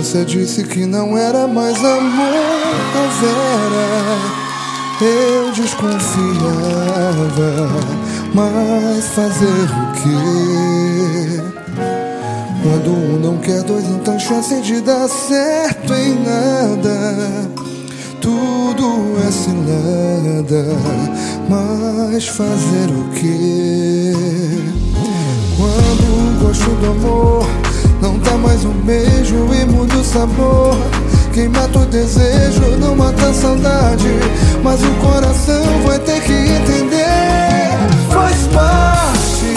você disse que não era mais amor, Vera, eu desconfiava. Mas fazer o quê? Quando um não quer dois, não tem chance de dar certo em nada. Tudo é cilada, mas fazer o quê? Quando o gosto do amor não dá mais um beijo e muda o sabor. Quem mata o desejo não mata a saudade, mas o coração vai ter que entender. Faz parte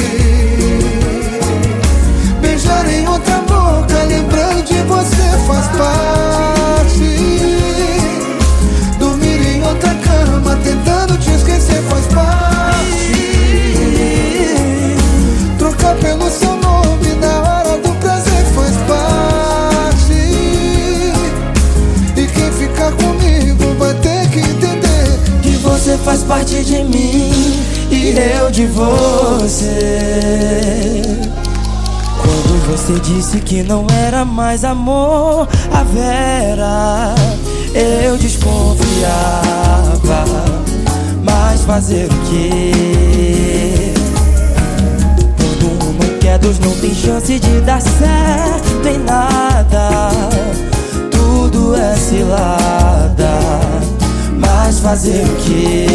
beijar em outra boca, lembrando de você faz parte. Dormir em outra cama, tentando te esquecer faz parte. Trocar pelo seu nome na hora do prazer faz parte. E quem ficar comigo vai ter que entender que você faz parte de mim e eu de você. Quando você disse que não era mais amor, a Vera, eu desconfiava. Mas fazer o quê? Quando um não quer, dois não tem chance de dar certo em nada. Tudo é cilada, mas fazer o quê?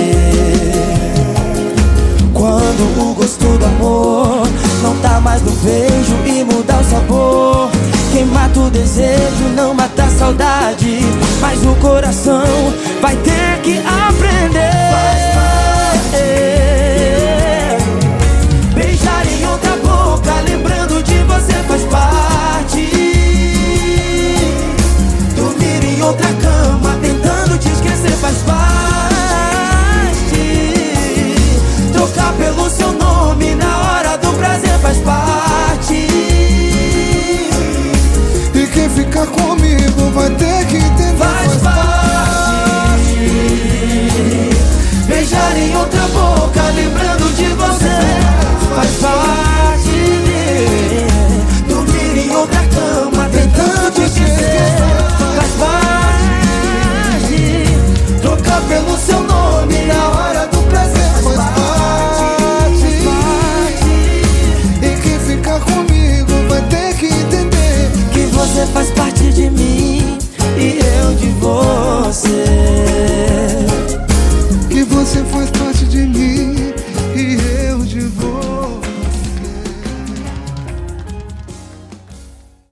Quando o gosto do amor não tá mais no beijo e muda o sabor. Quem mata o desejo não mata a saudade, mas o coração vai ter que